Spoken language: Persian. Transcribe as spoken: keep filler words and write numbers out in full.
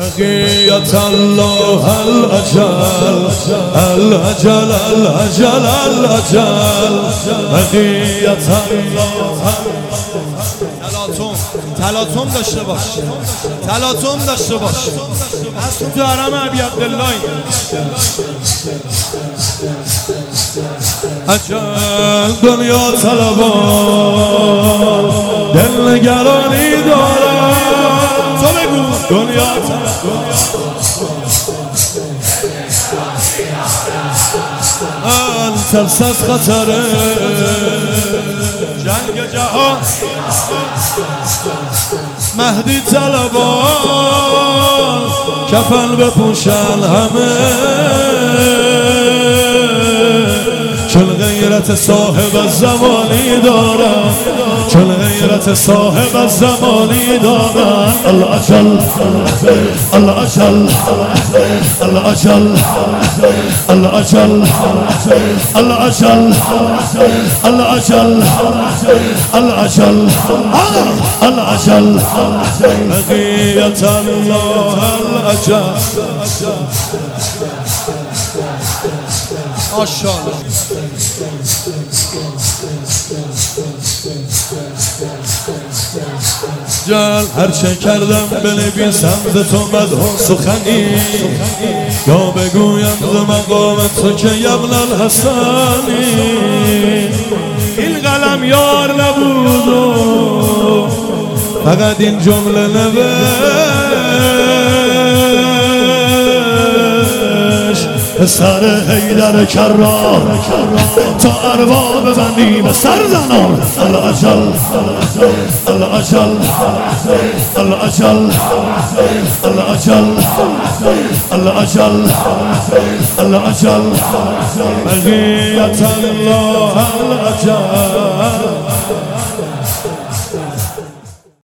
بقیت الله الأجل الأجل الأجل الأجل بقیت الله. تلاطم تلاطم داشته باش، تلاطم داشته باش. از تو حرم ابی عبدالله اجل دنیا طلبان دل نگرانی دارم. تو بگو دنیا طلبان ترس از خطره جنگ جهان مهدی طلبان کفن بپوشن همه چون غیرت صاحب زمانی دارم، چون غیرت صاحب زمانی دارم. الأجل الأجل الأجل الأجل الأجل الأجل الأجل الأجل بقية الله الأجل. ماشاءالله. جل هر چه کردم بنویسم ز تو مدح سخنی، یا بگویم ز مقام تو که ابن الحسنی. این قلم یار نبود و فقط این جمله نوشت سر حیدر کرار تا اروا ببندی به سر زنان. الأجل الأجل الأجل الأجل الأجل الأجل بقية الله الأجل.